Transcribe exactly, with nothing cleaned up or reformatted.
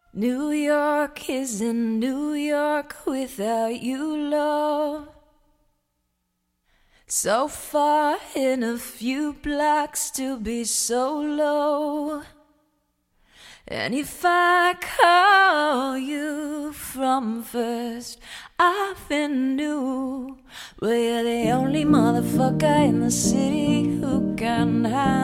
New York isn't New York without you, love. So far in a few blocks to be so low. And if I call you from First Avenue, well, you're the only motherfucker in the city who can hide.